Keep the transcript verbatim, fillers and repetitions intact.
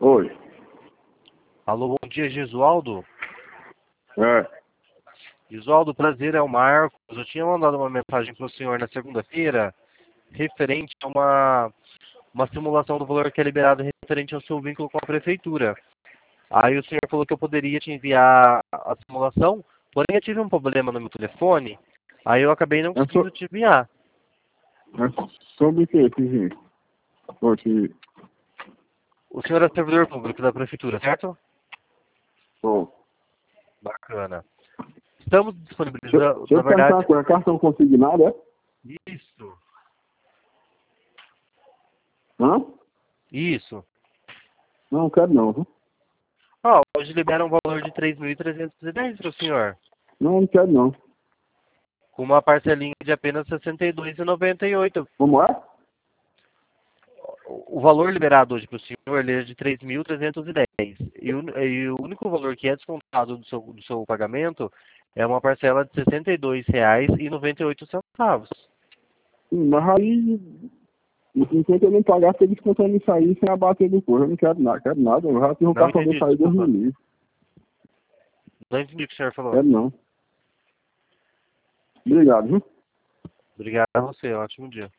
Oi. Alô, bom dia, Gesualdo. É. Gesualdo, prazer, é o Marcos. Eu tinha mandado uma mensagem para o senhor na segunda-feira, referente a uma, uma simulação do valor que é liberado referente ao seu vínculo com a prefeitura. Aí o senhor falou que eu poderia te enviar a simulação, porém eu tive um problema no meu telefone, aí eu acabei não É, so... conseguindo te enviar. é sobre o que, Tizinho? Ô, Tizinho. O senhor é servidor público da prefeitura, certo? Bom. Bacana. Estamos Deixa, disponibilizando, deixa na eu perguntar uma verdade... coisa. Cartão consignado, é? Isso, Hã? isso. Não, não quero não, viu? Ah, hoje libera um valor de três mil trezentos e dez para o senhor, Não, não quero não. com uma parcelinha de apenas sessenta e dois reais e noventa e oito centavos. Como é? O valor liberado hoje para o senhor ele é de três mil trezentos e dez. E o, e o único valor que é descontado do seu, do seu pagamento é uma parcela de sessenta e dois reais e noventa e oito centavos. Sim, mas aí, enquanto eu não pagar, você descontando isso aí sem abater do corpo. Eu não quero nada, quero nada. Eu já tive um Não cartão entendi, desse aí, Deus me desculpa. livre. Não entendi o que o senhor falou. Quero não. Obrigado, viu? Obrigado a você, ótimo dia.